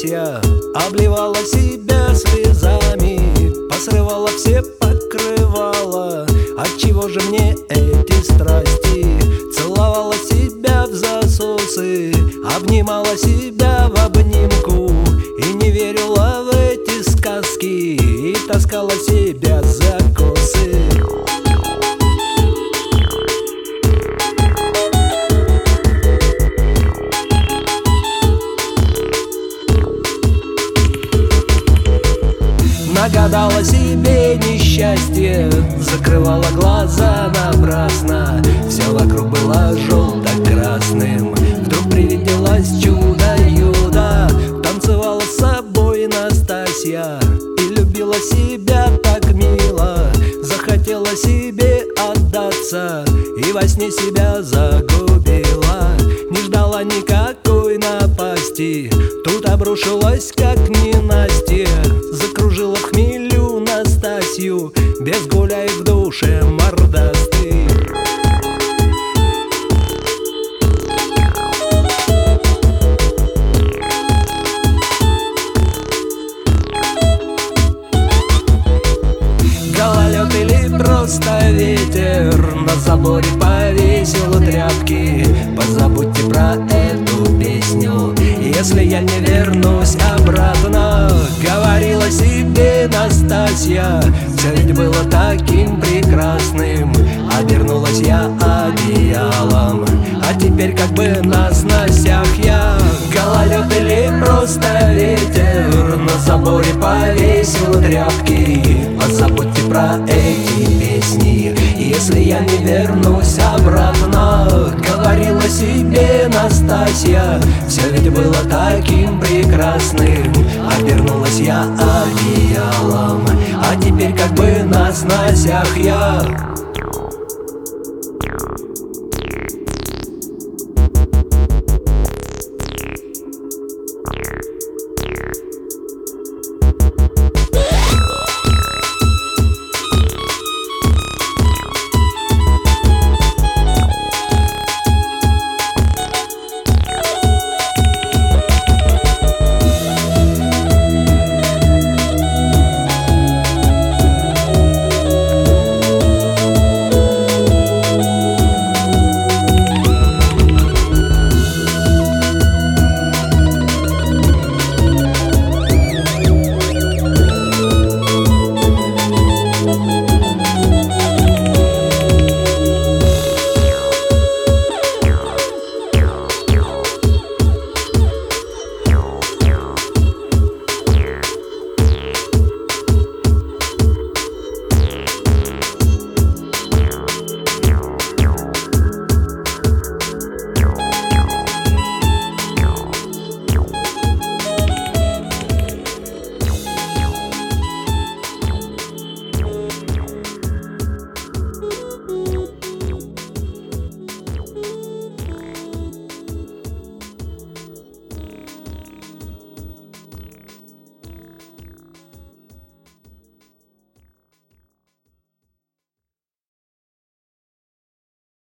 Настасья обливала себя слезами, посрывала все покрывала. Отчего же мне эти страсти? Целовала себя в засосы, обнимала себя в обнимку, и не верила в эти сказки, и таскала себя за косы. Нагадала себе несчастье, закрывала глаза напрасно. Все вокруг было желто-красным. Вдруг привиделось чудо-юдо. Танцевала с собой Настасья и любила себя так мило. Захотела себе отдаться и во сне себя загубила. Не ждала никакой напасти, тут обрушилась как ненастье. Закружила в хмелю Настасью, без гуляй в душе мордастый. Гололед или просто ветер на заборе повесил тряпки. Позабудьте про эту песню, если я не вернусь обратно. Говорила себе Настасья, все ведь было таким прекрасным. Обернулась я одеялом, а теперь как бы на сносях я. Гололед или просто ветер на заборе повесил тряпки. Позабудьте про эти песни, если я не вернусь обратно. Говорила себе Настасья, все ведь было таким прекрасным. Обернулась я одеялом, а теперь как бы на сносях я.